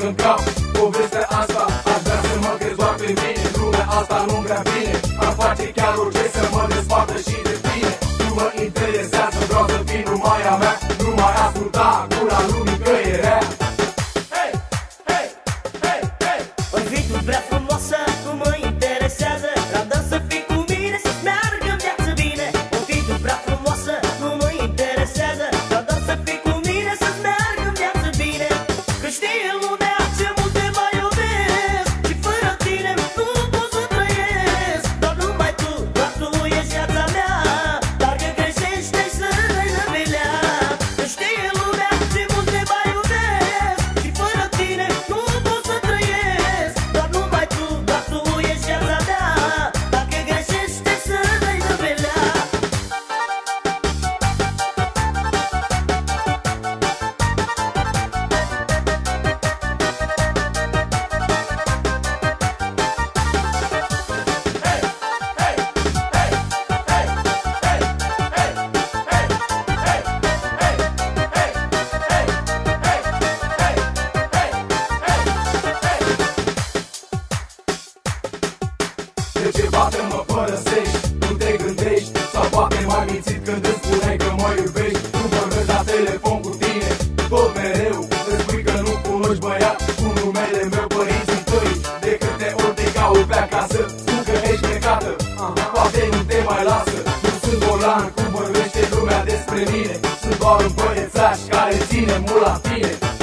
în cap povestea asta. Aș vrea să mă crezi doar pe mine, lumea asta nu-mi vrea bine. Am face chiar orice să mă despartă și de tine. Nu mă interesează, vreau să fii numai a mea. Nu mai asculta gura lumii că e rea. Hey, hey, hey, hey. Ori fii tu prea frumoasă, nu mă interesează. Vreau doar să fii cu mine, să-ți meargă în viață bine. Ori fii tu prea frumoasă, nu mă interesează. Vreau doar să fii cu mine, să-ți meargă în viață bine. Că știe lumea ce mult te mai iubesc și fără tine nu pot să trăiesc. Doar numai tu, doar tu ești viața mea. Dacă greșești, să dai năvelea. Că știe lumea ce mult te mai iubesc și fără tine nu pot să trăiesc. Doar numai tu, doar tu ești viața mea. Dacă greșești, să dai năvelea. De ce poate mă părăsești? Nu te gândești? Sau poate m-ai mințit când îmi spuneai că mă iubești? Nu vorbesc la telefon cu tine tot mereu. Îmi spui că nu cunoști băiat cu numele meu, părinții tăi. De câte ori te caut pe acasă, spun că ești plecată. Poate nu te mai lasă. Nu sunt volan cum vorbește lumea despre mine. Sunt doar un băiețaș care ține mult la tine.